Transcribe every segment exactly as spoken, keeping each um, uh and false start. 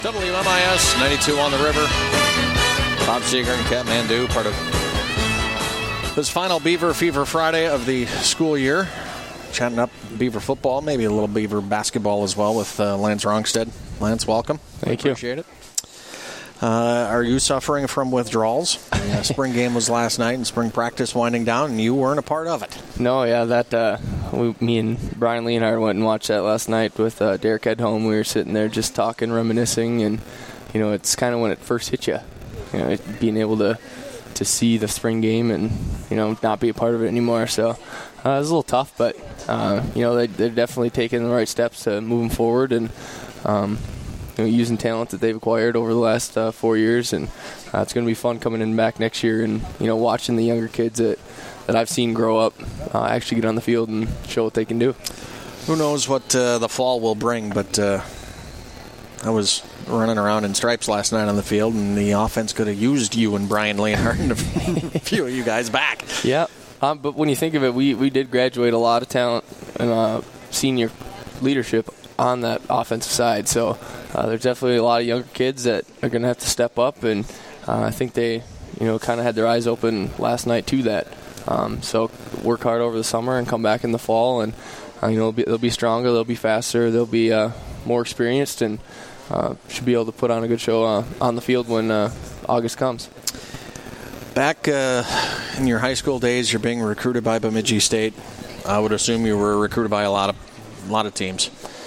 W M I S ninety-two on the river. Bob Seeger and Kathmandu, part of this final Beaver Fever Friday of the school year. Chatting up Beaver football, maybe a little Beaver basketball as well with uh, Lance Rongstead. Lance, welcome. Thank you. Appreciate it. Uh, are you suffering from withdrawals? The uh, spring game was last night and spring practice winding down, and you weren't a part of it. No, yeah, that uh, we, me and Brian Leonhardt went and watched that last night with uh, Derek at home. We were sitting there just talking, reminiscing, and you know, it's kind of when it first hit you, you know, it, being able to to see the spring game and you know not be a part of it anymore. So uh, it was a little tough, but uh, you know they they're definitely taking the right steps to moving forward and. Um, You know, using talent that they've acquired over the last uh, four years, and uh, it's going to be fun coming in back next year and you know watching the younger kids that, that I've seen grow up uh, actually get on the field and show what they can do. Who knows what uh, the fall will bring, but uh, I was running around in stripes last night on the field, and the offense could have used you and Brian Leonhardt and a few of you guys back. Yeah, um, but when you think of it, we, we did graduate a lot of talent and uh, senior leadership on that offensive side, so uh, there's definitely a lot of younger kids that are going to have to step up, and uh, I think they, you know, kind of had their eyes open last night to that. Um, so work hard over the summer and come back in the fall, and uh, you know they'll be, they'll be stronger, they'll be faster, they'll be uh, more experienced, and uh, should be able to put on a good show uh, on the field when uh, August comes. Back uh, in your high school days, you're being recruited by Bemidji State. I would assume you were recruited by a lot of a lot of teams.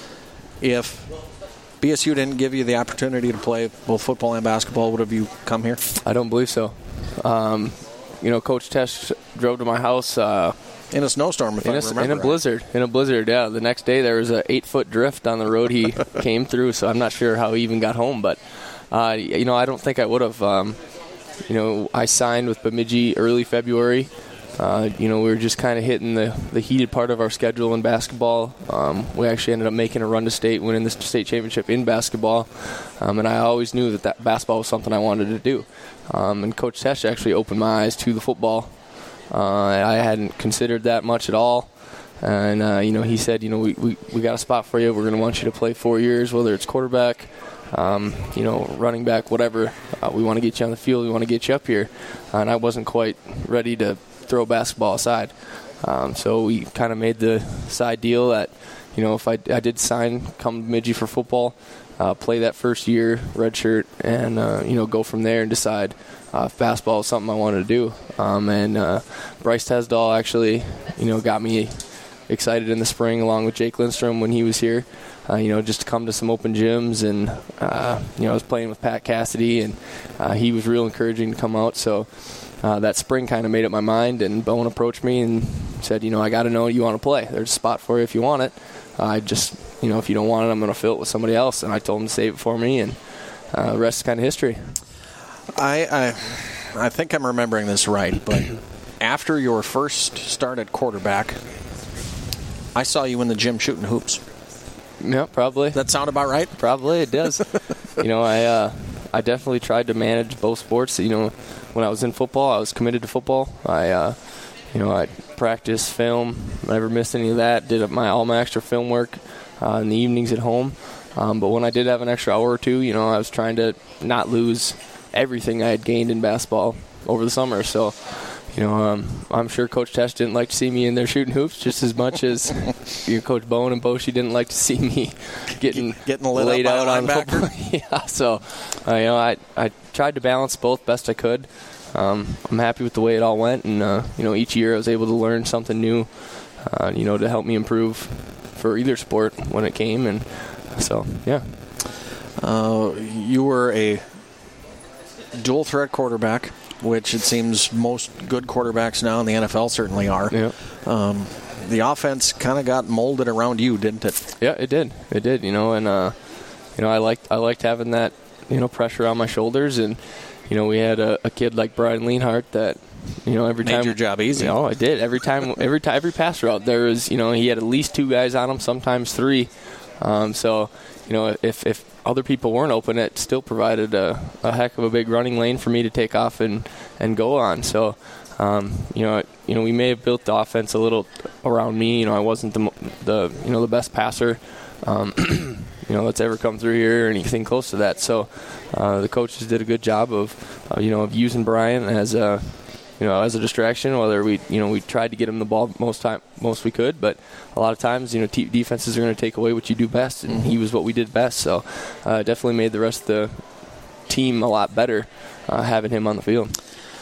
If B S U didn't give you the opportunity to play both football and basketball, would have you come here? I don't believe so. Um, you know, Coach Tesh drove to my house uh, in a snowstorm, if in I a, remember in a right. blizzard. In a blizzard, yeah. The next day there was an eight-foot drift on the road he came through, so I'm not sure how he even got home. But uh, you know, I don't think I would have. Um, you know, I signed with Bemidji early February. Uh, you know, we were just kind of hitting the, the heated part of our schedule in basketball. Um, we actually ended up making a run to state, winning the state championship in basketball. Um, and I always knew that, that basketball was something I wanted to do. Um, and Coach Tesh actually opened my eyes to the football. Uh, I hadn't considered that much at all. And, uh, you know, he said, you know, we, we, we got a spot for you. We're going to want you to play four years, whether it's quarterback, um, you know, running back, whatever. Uh, we want to get you on the field. We want to get you up here. Uh, and I wasn't quite ready to throw basketball aside. Um, so we kind of made the side deal that, you know, if I, I did sign, come to Bemidji for football, uh, play that first year, redshirt, and, uh, you know, go from there and decide uh, if basketball is something I wanted to do. Um, and uh, Bryce Tesdahl actually, you know, got me excited in the spring along with Jake Lindstrom when he was here, uh, you know, just to come to some open gyms. And, uh, you know, I was playing with Pat Cassidy, and uh, he was real encouraging to come out. So, Uh, that spring kind of made up my mind, and Bowen approached me and said, you know, I got to know you want to play. There's a spot for you if you want it. I uh, just, you know, if you don't want it, I'm going to fill it with somebody else. And I told him to save it for me, and uh, the rest is kind of history. I, I I think I'm remembering this right, but after your first start at quarterback, I saw you in the gym shooting hoops. Yeah, probably. That sound about right? Probably, it does. you know, I uh, I definitely tried to manage both sports. You know, when I was in football, I was committed to football. I, uh, you know, I practiced film, never missed any of that. Did my all my extra film work uh, in the evenings at home. Um, but when I did have an extra hour or two, you know, I was trying to not lose everything I had gained in basketball over the summer. So, you know, um, I'm sure Coach Tesh didn't like to see me in there shooting hoops just as much as you know, Coach Bowen and Boshi didn't like to see me getting, getting lit laid up out on football. yeah, so, uh, you know, I, I tried to balance both best I could. Um, I'm happy with the way it all went, and, uh, you know, each year I was able to learn something new, uh, you know, to help me improve for either sport when it came, and so, yeah. Uh, you were a dual-threat quarterback, which it seems most good quarterbacks now in the N F L certainly are. Yeah. Um, the offense kind of got molded around you, didn't it? Yeah, it did. It did, you know, and, uh, you know, I liked, I liked having that, you know, pressure on my shoulders, and, you know, we had a, a kid like Brian Leonhardt that, you know, every Made time your job easy. You know, I did. Every time, every time, every pass route, there was, you know, he had at least two guys on him, sometimes three. Um, so, you know, if if other people weren't open, it still provided a, a heck of a big running lane for me to take off and, and go on. So, um, you know, you know, we may have built the offense a little around me. You know, I wasn't the the you know the best passer. Um, you you know, that's ever come through here or anything close to that. So uh, the coaches did a good job of, uh, you know, of using Brian as a, you know, as a distraction. Whether we, you know, we tried to get him the ball most time, most we could, but a lot of times, you know, t- defenses are going to take away what you do best, and mm-hmm. he was what we did best. So uh, definitely made the rest of the team a lot better uh, having him on the field.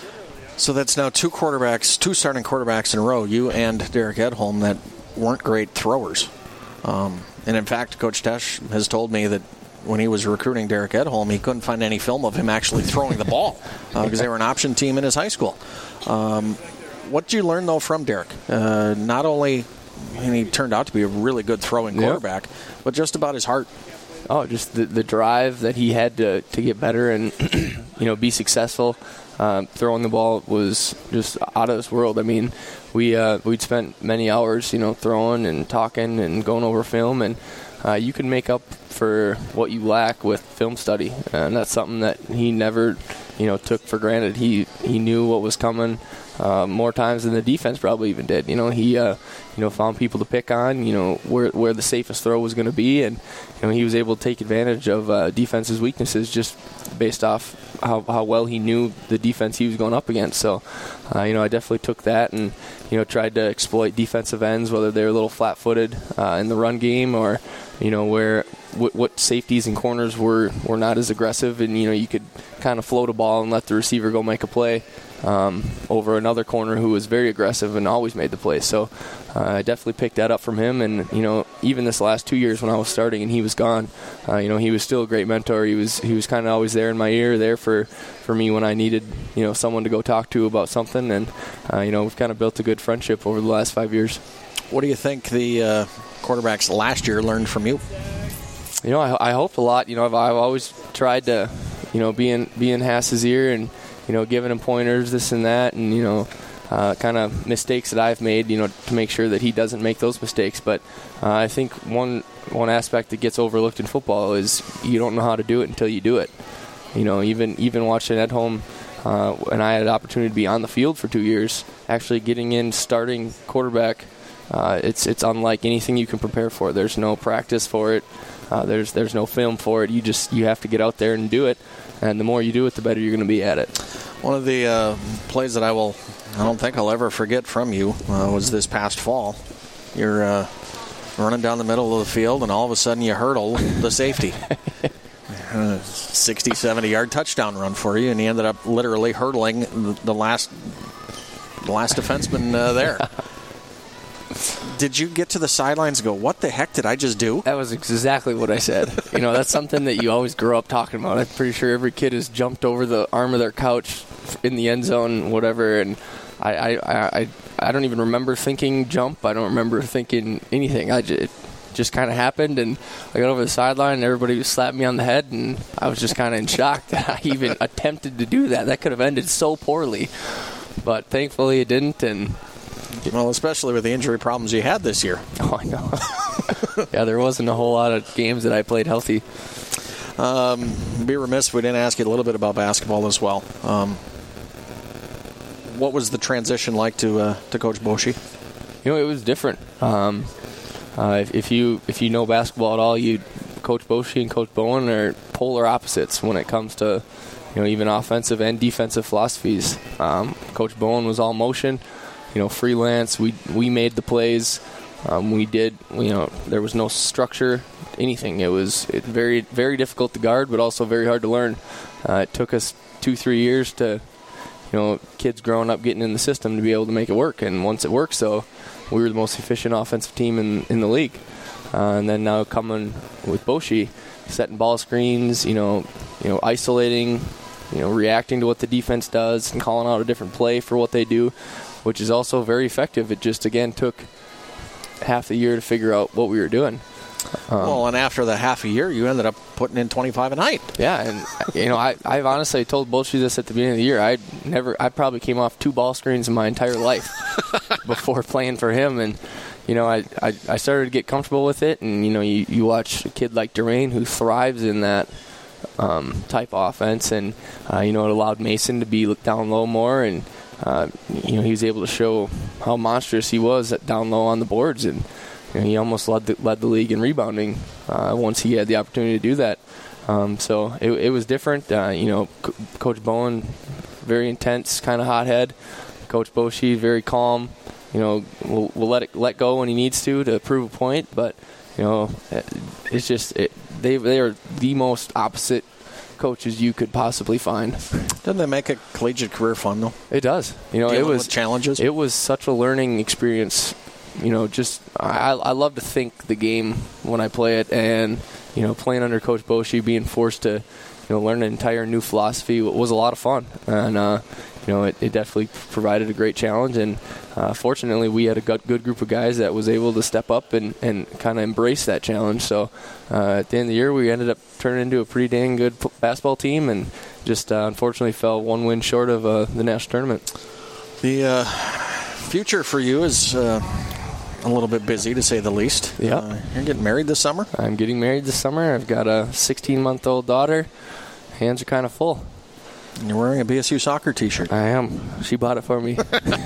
So that's now two quarterbacks, two starting quarterbacks in a row, you and Derek Edholm, that weren't great throwers. Um, and in fact, Coach Tesh has told me that when he was recruiting Derek Edholm, he couldn't find any film of him actually throwing the ball because uh, they were an option team in his high school. Um, what did you learn, though, from Derek? Uh, not only, and he turned out to be a really good throwing quarterback, yep. but just about his heart. Oh, just the, the drive that he had to, to get better and, you know, be successful. Uh, throwing the ball was just out of this world. I mean, we, uh, we'd spent many hours, you know, throwing and talking and going over film, and uh, you can make up for what you lack with film study. And that's something that he never, you know, took for granted. He he knew what was coming uh, more times than the defense probably even did. You know, he, uh, you know, found people to pick on, you know, where where the safest throw was going to be, and, you know, he was able to take advantage of uh, defense's weaknesses just based off how, how well he knew the defense he was going up against. So, uh, you know, I definitely took that and, you know, tried to exploit defensive ends, whether they're a little flat-footed uh, in the run game or, you know, where w- what safeties and corners were, were not as aggressive, and, you know, you could kind of float a ball and let the receiver go make a play um, over another corner who was very aggressive and always made the play. So uh, I definitely picked that up from him, and, you know, even this last two years when I was starting and he was gone, uh, you know, he was still a great mentor. He was he was kind of always there in my ear, there for, for me when I needed, you know, someone to go talk to about something, and, uh, you know, we've kind of built a good friendship over the last five years. What do you think the uh, quarterbacks last year learned from you? You know, I, I hoped a lot. You know, I've, I've always tried to, you know, be in, be in Hass's ear and, you know, giving him pointers, this and that, and, you know, uh, kind of mistakes that I've made, you know, to make sure that he doesn't make those mistakes. But uh, I think one one aspect that gets overlooked in football is you don't know how to do it until you do it. You know, even even watching at home, uh, and I had an opportunity to be on the field for two years, actually getting in starting quarterback. Uh, it's it's unlike anything you can prepare for. There's no practice for it. Uh, there's there's no film for it. You just you have to get out there and do it. And the more you do it, the better you're going to be at it. One of the uh, plays that I will, I don't think I'll ever forget from you uh, was this past fall. You're uh, running down the middle of the field, and all of a sudden you hurdle the safety. Uh, sixty, seventy-yard touchdown run for you, and you ended up literally hurdling the, the last the last defenseman uh, there. Did you get to the sidelines and go, what the heck did I just do? That was exactly what I said. You know, that's something that you always grow up talking about. I'm pretty sure every kid has jumped over the arm of their couch in the end zone, whatever, and I I, I, I don't even remember thinking jump. I don't remember thinking anything. I just, it just kind of happened, and I got over the sideline, and everybody slapped me on the head, and I was just kind of in shock that I even attempted to do that. That could have ended so poorly, but thankfully it didn't, and... Well, especially with the injury problems you had this year. Oh, I know. Yeah, there wasn't a whole lot of games that I played healthy. Um, be remiss if we didn't ask you a little bit about basketball as well. Um, what was the transition like to uh, to Coach Boschee? You know, it was different. Um, uh, if, if you if you know basketball at all, you Coach Boschee and Coach Bowen are polar opposites when it comes to, you know, even offensive and defensive philosophies. Um, Coach Bowen was all motion. You know, freelance. We we made the plays. Um, we did. You know, there was no structure, anything. It was it very very difficult to guard, but also very hard to learn. Uh, it took us two three years to, you know, kids growing up getting in the system to be able to make it work. And once it worked, so we were the most efficient offensive team in in the league. Uh, and then now coming with Boschee, setting ball screens. You know, you know, isolating. You know, reacting to what the defense does and calling out a different play for what they do, which is also very effective. It just, again, took half the year to figure out what we were doing. Um, well, and after the half a year, you ended up putting in twenty-five a night. Yeah, and, you know, I, I've honestly told Boschee this at the beginning of the year. I never, I probably came off two ball screens in my entire life before playing for him. And, you know, I, I, I started to get comfortable with it. And, you know, you, you watch a kid like Durain who thrives in that um, type of offense. And, uh, you know, it allowed Mason to be down low more. And, Uh, you know, he was able to show how monstrous he was at down low on the boards, and you know, he almost led the, led the league in rebounding uh, once he had the opportunity to do that. Um, so it, it was different. Uh, you know, C- Coach Bowen, very intense, kind of hothead. Coach Boshi, very calm. You know, will will let it let go when he needs to to prove a point. But you know, it's just it, they they are the most opposite coaches you could possibly find. Doesn't that make a collegiate career fun though? It does. You know, Dealing it was with challenges. It was such a learning experience. You know, just I I love to think the game when I play it, and you know, playing under Coach Boshi, being forced to you know learn an entire new philosophy was a lot of fun, and uh, you know, it, it definitely provided a great challenge. And uh, fortunately, we had a good, good group of guys that was able to step up and, and kind of embrace that challenge. So uh, at the end of the year, we ended up turning into a pretty dang good p- basketball team, and just uh, unfortunately fell one win short of uh, the national tournament. The uh, future for you is uh, a little bit busy, to say the least. Yeah, uh, you're getting married this summer. I'm getting married this summer. I've got a sixteen-month-old daughter. Hands are kind of full. And you're wearing a B S U soccer T-shirt. I am. She bought it for me.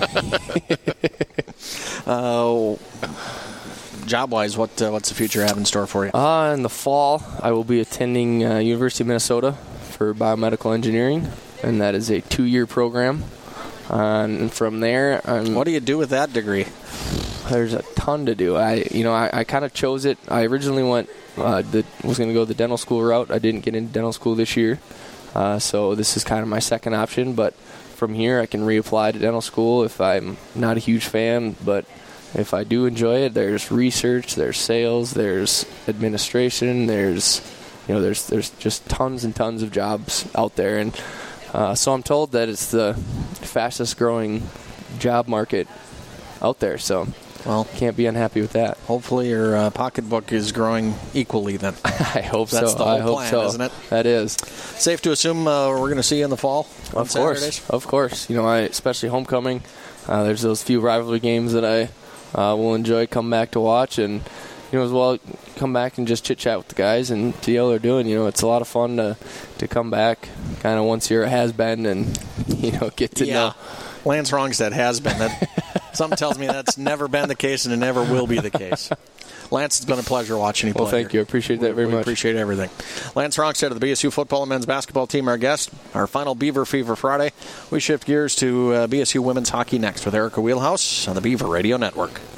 uh, job-wise, what uh, what's the future have in store for you? Uh, in the fall, I will be attending uh, University of Minnesota for biomedical engineering, and that is a two-year program. Uh, and from there, I'm, what do you do with that degree? There's a ton to do. I, you know, I, I kind of chose it. I originally went, uh, the, was going to go the dental school route. I didn't get into dental school this year, uh, so this is kind of my second option. But from here, I can reapply to dental school if I'm not a huge fan. But if I do enjoy it, there's research, there's sales, there's administration, there's, you know, there's there's just tons and tons of jobs out there, and uh, so I'm told that it's the fastest growing job market out there. So. Well, can't be unhappy with that. Hopefully your uh, pocketbook is growing equally then. I hope That's so. the whole I hope plan, so. isn't it? That is. Safe to assume uh, we're going to see you in the fall on Of course. Saturdays? Of course. You know, I especially homecoming. Uh, there's those few rivalry games that I uh, will enjoy, come back to watch, and you know, as well come back and just chit chat with the guys and see how they're doing. You know, it's a lot of fun to to come back kind of once you're a has-been and you know get to yeah. know. Lance Rongstad has been. That something tells me that's never been the case, and it never will be the case. Lance, it's been a pleasure watching you play. Well, thank here. you. I appreciate that very we much. appreciate everything. Lance Rongstad of the B S U football and men's basketball team, our guest. Our final Beaver Fever Friday. We shift gears to uh, B S U women's hockey next with Erica Wheelhouse on the Beaver Radio Network.